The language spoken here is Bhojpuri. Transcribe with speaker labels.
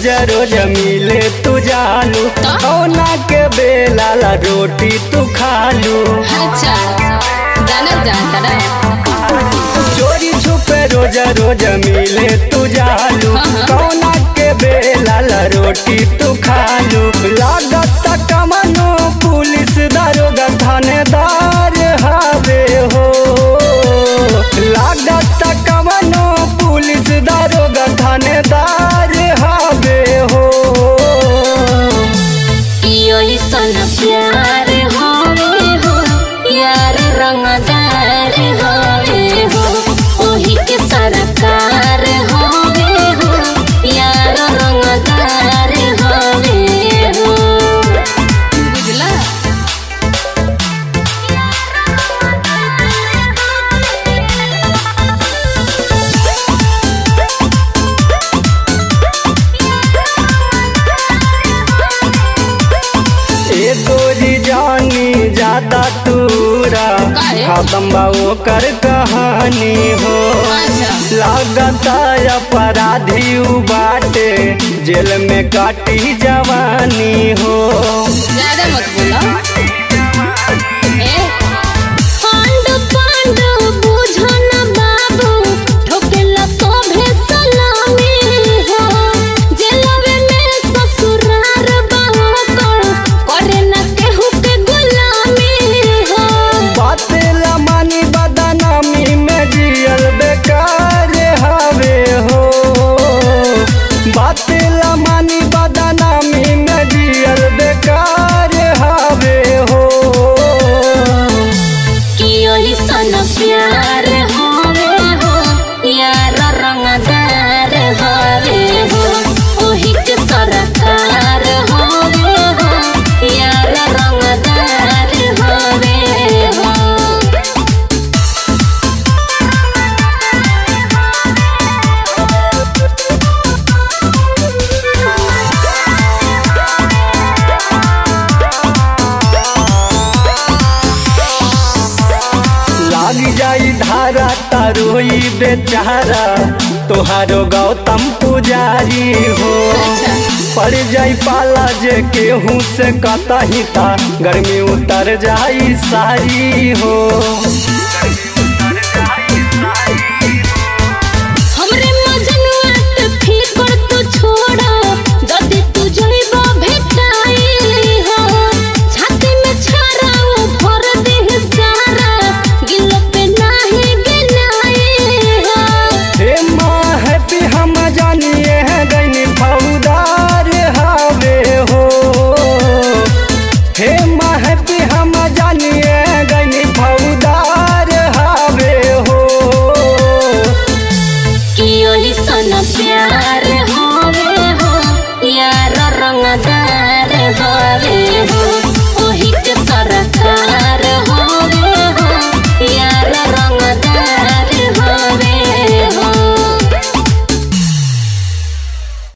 Speaker 1: रोज रोज मिले तू जालू कौना के बेला ला रोटी तू खालू।
Speaker 2: अच्छा जानल जानता ना
Speaker 1: चोरी छुपे रोज रोज मिले तू जालू कौना के बेला ला रोटी तू खालू। लागत कमनो पुलिस दारोगा थानेदार हावे हो। लागत कमनो पुलिस दारोगा थानेदार हावे हो।
Speaker 2: यही सन प्यार होवे हो यार रंगदार होवे हो ओही के सरकार होवे हो यार रंगदार होवे हो बुझला।
Speaker 1: गोरी जानी ज्यादा तूरा खत्म बा ओकर कहानी हो। लागता अपराधी उ बाटे जेल में काटी जवानी हो।
Speaker 2: ज्यादा मत बोला पांड पांड बुझो न बाबू ठोकेला सोभे सलामी हो। जेलवे में ससुरार बाहु करे न केहू के गुलामी हो।
Speaker 1: बातेला मानी बदनामी में जियल बेकार हवे हो। बातेला मानी बदनामी में जियल बेकार हवे हो।
Speaker 2: कि यही सन प्यार होवे हो यार रंगदार होवे हो ओही के सरकार होवे हो यार रंगदार होवे हो।
Speaker 1: लागी जाई धारा तारोई बेचारा तोहारो गौतम पुजारी हो। पड़ जाई पाला जे केहू से कतही ता गर्मी उतर जाई सारी हो।